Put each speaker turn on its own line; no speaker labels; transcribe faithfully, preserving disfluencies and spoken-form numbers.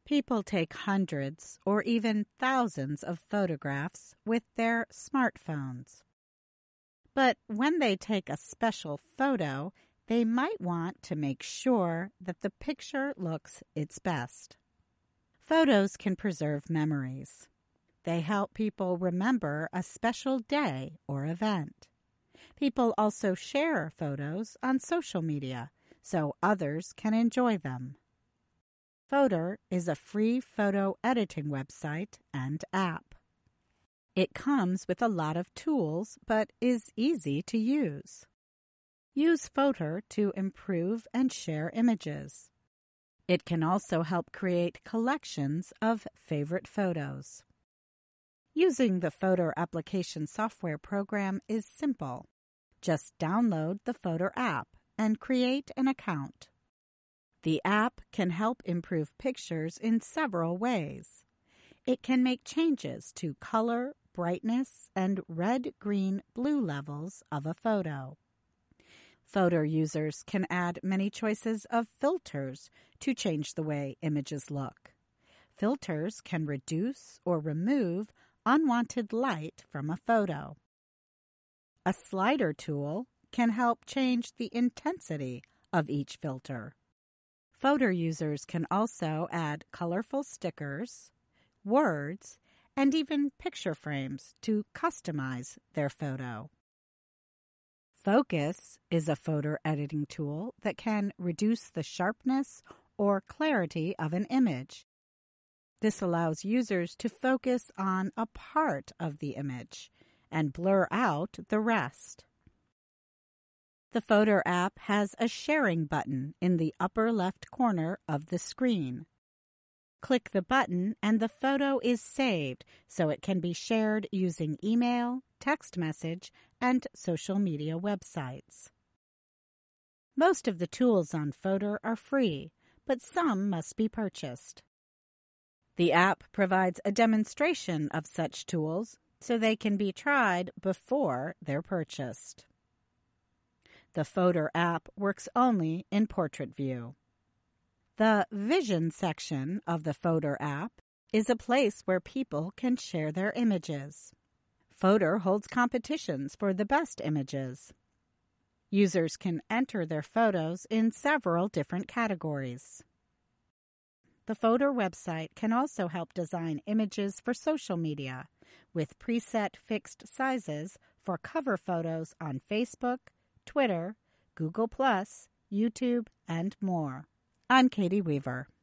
People take hundreds or even thousands of photographs with their smartphones. But when they take a special photo, they might want to make sure that the picture looks its best. Photos can preserve memories. They help people remember a special day or event. People also share photos on social media so others can enjoy them. Photor is a free photo editing website and app. It comes with a lot of tools but is easy to use. Use Photor to improve and share images. It can also help create collections of favorite photos. Using the Photor application software program is simple. Just download the Photor app and create an account. The app can help improve pictures in several ways. It can make changes to color, brightness, and red, green, blue levels of a photo. Photor users can add many choices of filters to change the way images look. Filters can reduce or remove unwanted light from a photo. A slider tool can help change the intensity of each filter. Photor users can also add colorful stickers, words, and even picture frames to customize their photo. Focus is a photo editing tool that can reduce the sharpness or clarity of an image. This allows users to focus on a part of the image and blur out the rest. The Photor app has a sharing button in the upper left corner of the screen. Click the button and the photo is saved so it can be shared using email, text message, and social media websites. Most of the tools on Photor are free, but some must be purchased. The app provides a demonstration of such tools so they can be tried before they're purchased. The Photor app works only in portrait view. The Vision section of the Photor app is a place where people can share their images. Photor holds competitions for the best images. Users can enter their photos in several different categories. The Photor website can also help design images for social media with preset fixed sizes for cover photos on Facebook, Twitter, Google plus, YouTube, and more. I'm Katie Weaver.